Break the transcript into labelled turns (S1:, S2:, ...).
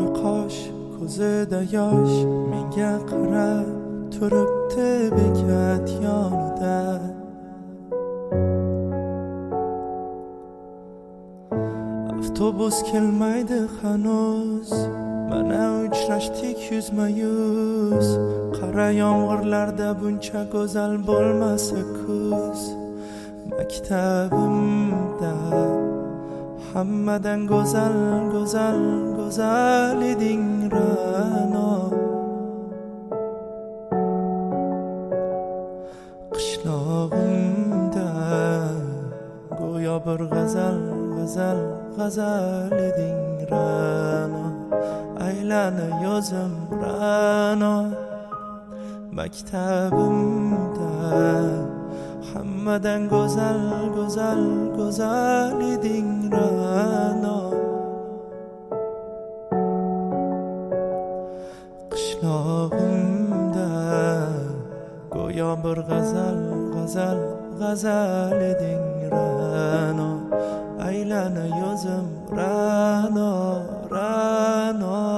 S1: qosh ko'zida yosh menga qarab turibdi bekat yonida. Avtobus kelmaydi hanuz, mana uchrashdik yuzma-yuz. Qara yomg'irlarda buncha go'zal bo'lmasa kuz. Maktabimda hammadan go'zal, go'zal, go'zal eding Ra'no. Qishlog'imda go'yo bir g'azal, g'azal, g'azal eding Ra'no. Aylanib yozim Ra'no. Maktabimda hammadan go'zal, go'zal, go'zal eding Ra'no. Qishlog'imda go'yo bir g'azal, g'azal, g'azal eding Ra'no. Aylanib yozim Ra'no, Ra'no.